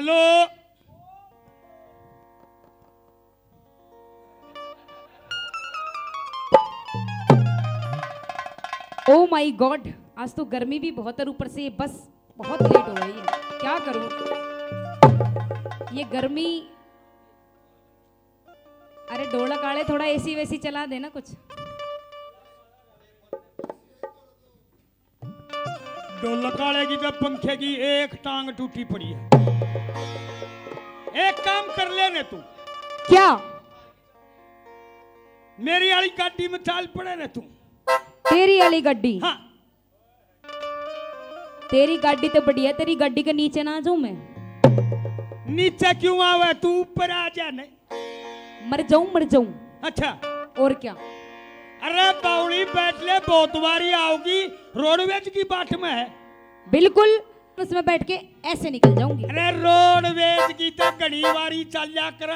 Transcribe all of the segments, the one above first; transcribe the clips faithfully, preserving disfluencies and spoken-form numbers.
Hello oh my God, आज तो गर्मी भी बहुत है, ऊपर से ये बस बहुत लेट हो रही है। क्या करूं ये गर्मी। अरे डोला काले थोड़ा एसी वैसी चला देना कुछ। डोला काले की तो पंखे की एक टांग टूटी पड़ी है। एक काम कर लेने तू। क्या? मेरी वाली गाड़ी में चाल पड़े ने तू। तेरी वाली गड्डी? हाँ। तेरी गाड़ी तो बढ़िया, तेरी गाड़ी के नीचे ना आ जाऊं मैं? नीचे क्यों आवे तू, ऊपर आ जा। नहीं मर जाऊं मर जाऊं। अच्छा और क्या? अरे बाउली बैठ ले, बहुत बारी आओगी। रोडवेज की बाट में है। बिल्कुल, उसमें बैठ के ऐसे निकल जाऊंगी। अरे रोडवेज की तो घड़ी बारी चल जा कर।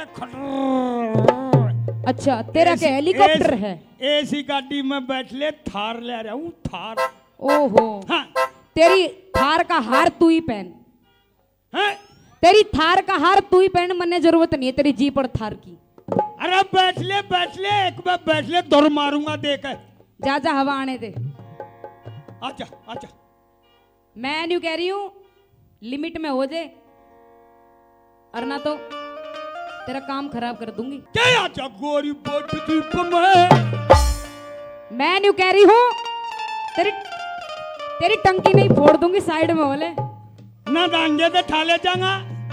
अच्छा तेरा क्या हेलीकॉप्टर है? ऐसी गाड़ी में बैठ ले, थार ले रहा हूँ थार। ओहो हाँ। तेरी थार का हार तू ही पहन। हाँ? तेरी थार का हार तू ही पहन, मन्ने जरूरत नहीं है तेरी जीप और थार की। अरे बैठ ले बैठ ले, एक बार बैठ ले, दौड़ मारूंगा देख। जा जा हवा आने दे। आजा आजा। मैं न्यू कह रही हूं लिमिट में हो जाए, और ना तो तेरा काम खराब कर दूंगी। क्या आजा गोरी बोट दीप में। मैं न्यू कह रही हूं तेरी तेरी टंकी नहीं फोड़ दूंगी साइड में वाले। ना दांगे तो ठाले जाऊंगा।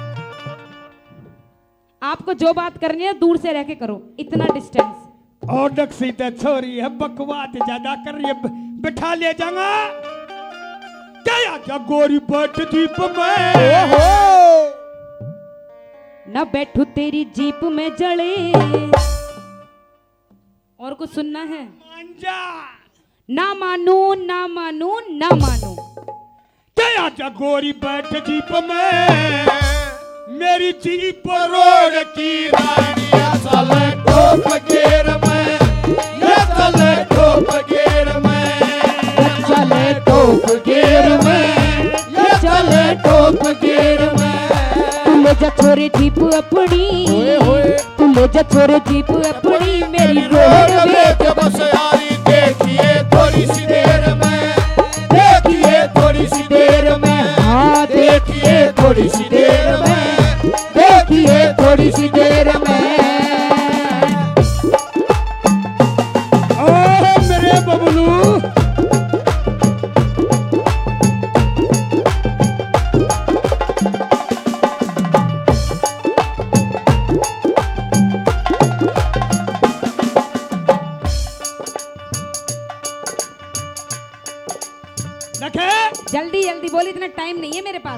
आपको जो बात करनी है दूर से रह के करो, इतना डिस्टेंस। और डक्सी तो छोरी है, बकवास ज्यादा कर रही है, बिठा ले जाऊंगा। क्या आजा गोरी बोट दीप में। ना बैठू तेरी जीप में जले। और कुछ सुनना है? मांजा। ना मानू ना मानू ना मानू। क्या आजा गोरी बैठ जीप में। मेरी जीप रोड की रानिया चले टॉप गियर में। ये चले टॉप गियर में। चले टॉप गियर में, ये चले टॉप गियर में। तू ले जा छोरे जीप अपनी, तू ले जा छोरे जीप अपनी। मेरी रोड में बस यारी देखिए थोड़ी सी देर में। देखिए थोड़ी सी देर में। हाँ देखिए थोड़ी सी देर में। देखिए थोड़ी सी देर में। ओह मेरे बबलू। देखे जल्दी जल्दी बोल, इतना टाइम नहीं है मेरे पास।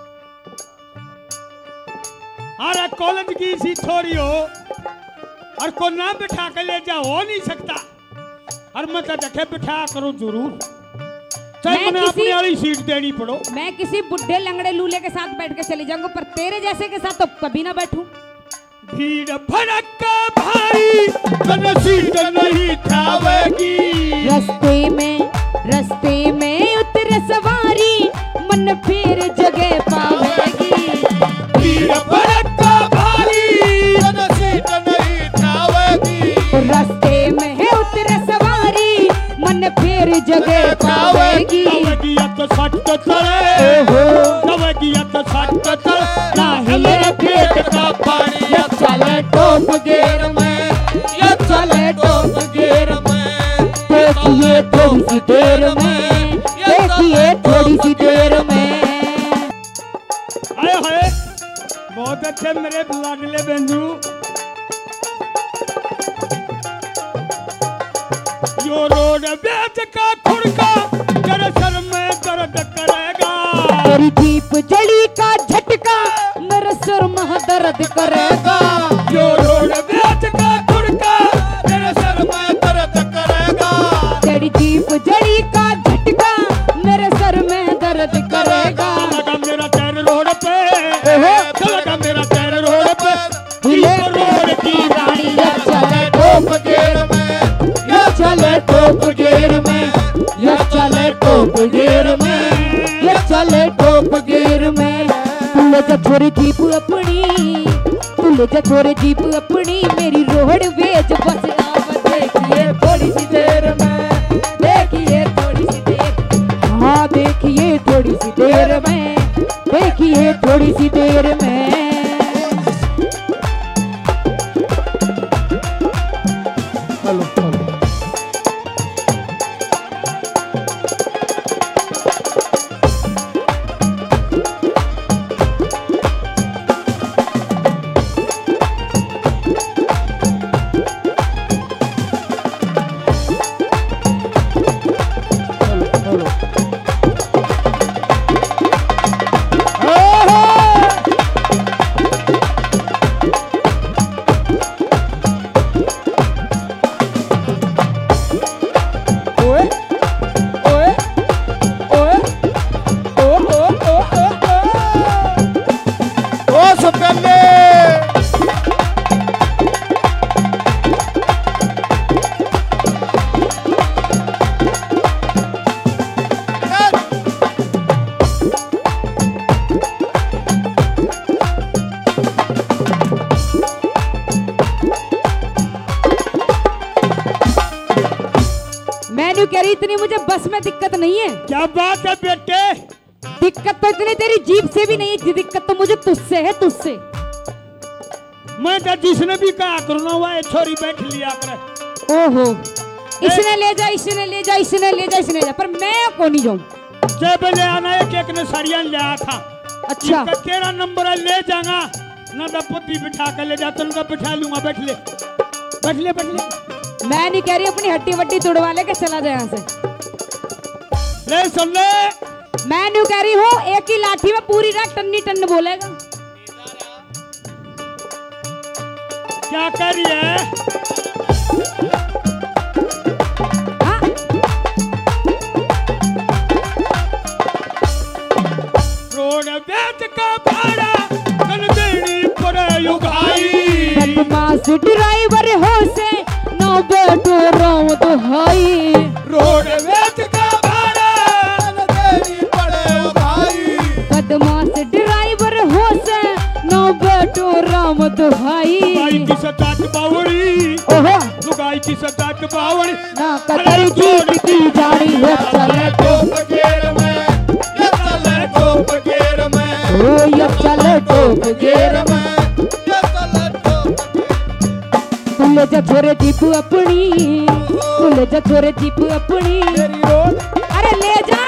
अरे कॉलेज की सी थोड़ी हो, और को ना बिठा के ले जा हो नहीं सकता। और मैं तो देखे बिठा करो जरूर, चाहे मैं मैंने किसी- अपनी वाली सीट देनी पड़ो। मैं किसी बुढ़े लंगड़े लूले के साथ बैठ के चली जाऊंगा, पर तेरे जैसे के साथ तो कभी ना बैठूं। भीड़ भड़का भाई तन सीट नहीं ठावेगी। रस्ते में रस्ते में उतरे सवारी, मन फिर जगह पावेगी। भीड़ भड़का भाई तन सीट नहीं ठावेगी। रस्ते में है उतरे सवारी, मन फिर जगह पावेगी। दवेगी तो सट चले, दवेगी तो सट चले। ना हिले पेट का पानी। ये चले टॉप गियर में। ये चले टॉप गियर में। देखिए थोड़ी सी देर में, देखिए थोड़ी सी देर में। आए हाय बहुत अच्छे मेरे लाडले बंधु। यो रोड बेच का खुड़का तेरे सर में दर्द करेगा। तेरी जीप जड़ी का झटका मेरे सर में दर्द करेगा। यो रोड बेच का खुड़का तेरे सर में दर्द करेगा। तेरी जीप जड़ी का झटका मेरे सर में दर्द करेगा। चलेगा मेरा टायर रोड पे, चलेगा मेरा टायर रोड पे। हिले रोड की रानी ये चले टॉप गियर में। ये चले टॉप गियर में। ये चले टॉप गियर में, ये चले टॉप गियर में। ले जा छोरे जीप अपनी, तू ले जा छोरे जीप अपनी, मेरी रोड वेज बस आप देखिए थोड़ी सी देर में, देखिए थोड़ी सी देर, हाँ देखिए थोड़ी सी देर में, देखिए थोड़ी सी देर में। हेलो हेलो कह रही इतनी मुझे बस में दिक्कत नहीं है। क्या बात है बेटे? दिक्कत तो इतनी तेरी जीभ से भी नहीं है, दिक्कत तो मुझे तुझसे है, तुझसे। मैं तो जिसने भी कहा करूँ हुआ है छोरी बैठ लिया करे। ओहो, इसने ले जा, इसने ले जा, इसने ले जा, इसने ले जा, पर मैं को नहीं जाऊं। जब ले आना है केक ने सरिया ले आया था। अच्छा तेरा नंबर है, ले जाऊंगा ना तो पुत्री बिठा कर ले जाता, उनका बिठा लूंगा। बैठ ले बैठ ले बैठ ले। मैं नहीं कह रही अपनी हड्डी वड्डी तोड़वा ले के चला जाए यहाँ से। ले सुन ले, मैं नहीं कह रही हूँ एक ही लाठी में पूरी रात टन्नी टन बोलेगा। क्या कर रही है? हाँ? रोड बेच का भाड़ा कल देनी पड़े उगाई। बदमाश ड्राइवर हो से ना बैठो राम दुहाई। रोड बेच का भाड़ा कल देनी पड़े उगाई। बदमाश ड्राइवर हो से ना बैठो राम दुहाई। गाय की सटाट बावड़ी, ओहो गाय की सटाट बावड़ी ना कतर जीत की जानी है। चले तो पगेर में, ये चले तो पगेर में, ओ ये चले तो पगेर में, ये चले तो तू ले जा छोरे जीप अपनी, तू ले जा छोरे जीप अपनी। तेरी रोड अरे ले जा,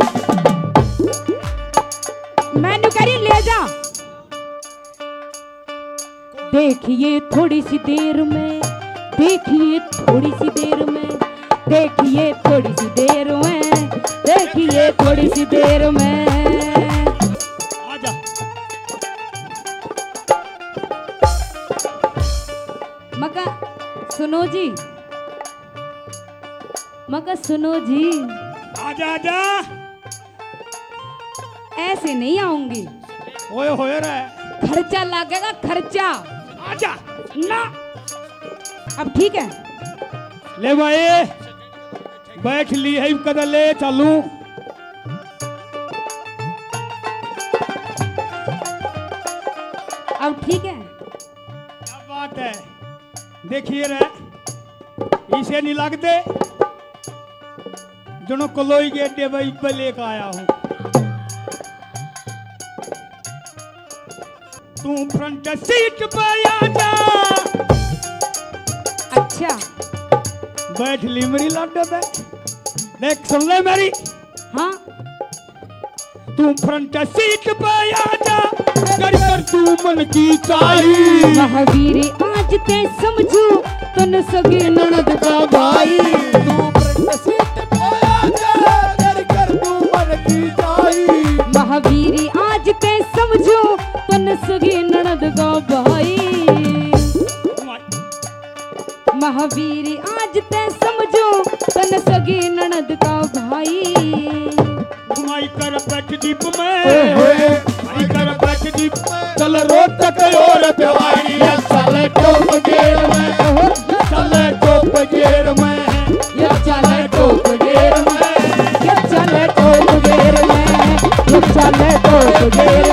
मैंने कह रही ले जा। देखिए थोड़ी सी देर में, देखिए थोड़ी सी देर में, देखिए थोड़ी सी देर में, देखिए थोड़ी सी देर में। आजा। मका सुनो जी, मका सुनो जी, आजा आजा। ऐसे नहीं आऊंगी, ओए होए रे, खर्चा लगेगा खर्चा। आजा ना अब ठीक है। ले भाई बैठ ली है कदर ले चलूं। अब ठीक है। क्या बात है? देखिए रे, इसे नहीं लगते दोनों कोलोई के डेबई पे लेकर आया हूँ। तू फ्रंट सीट पे आजा। अच्छा बैठ ली मेरी लाडो पे, देख सुन ले मेरी। हाँ तू फ्रंट सीट पे आजा, कर कर तू मन की चाही। महावीर आज ते समझू तन सगे ननद का भाई। तू फ्रंट सीट पे आजा, कर कर तू मन की चाही। महावीर आज ते समझू तन सगे ननद का भाई। महावीर आज ते समझो तन सगे ननद का भाई। घुमाई कर बैठ जीप में, घुमाई कर बैठ जीप में, चल रोड तक और भिवाड़ी। चल टोप गेर में, चल टोप गेर में, ये चले टोप गेर में, ये चले टोप गेर में, ये चले टोप गेर